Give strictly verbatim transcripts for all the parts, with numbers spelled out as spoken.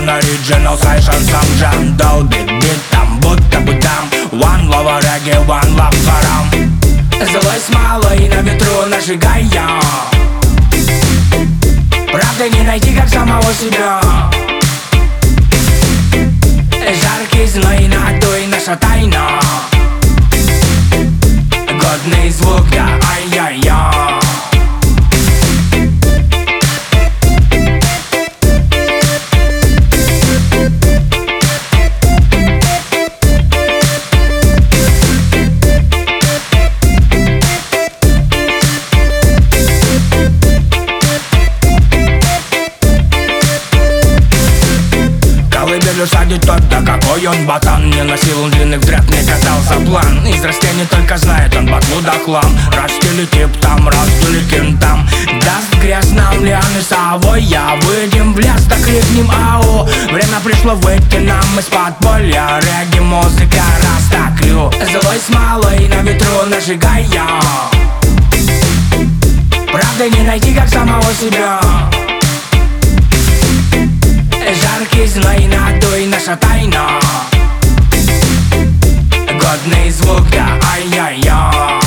One original session, сам Джан долбит бит там, будто бы там One love reggae, one love харам. Злой смолой на ветру нажигаем. Правда не найти, как самого себя. Жаркий зной надуй, наша тайна. Годный звук, да, ай-яй-яй. Колыбель садит тот, да какой он ботан. Не носил он длинных дряд, не катался план. Из растений только знает он батлу да хлам. Растили тип там, раздули кентам. Даст грязь нам лианы совой. Я выйдем в лес, да крикнем ау. Время пришло выйти нам из подполья. Регги музыка растаклю. Злой смолой на ветру нажигаем. Правда не найти, как самого себя. Жаркий зной надуй, наша тайна. Годный звук, да, ай-яй-яй.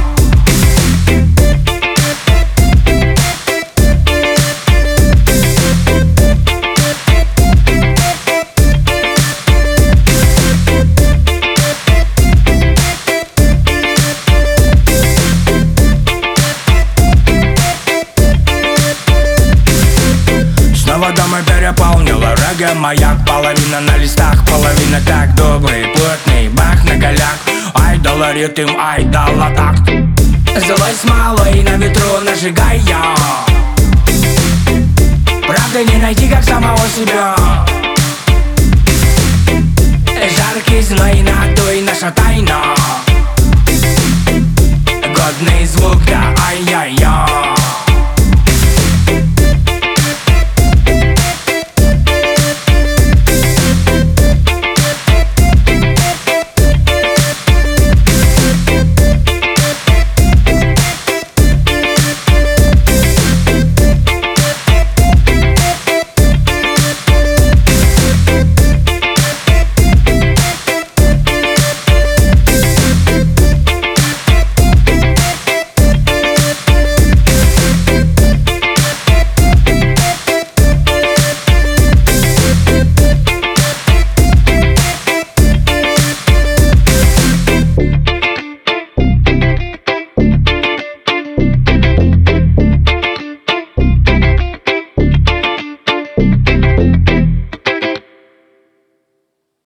Домой переполнила регги маяк. Половина на листах, половина так. Добрый, плотный, бах на голяк. Ай дала ритм, ай дала такт. Злой смолой на ветру нажигаем. Правда не найти, как самого себя. Жаркий зной надуй, наша тайна. Годный звук, да, ай-яй-яй.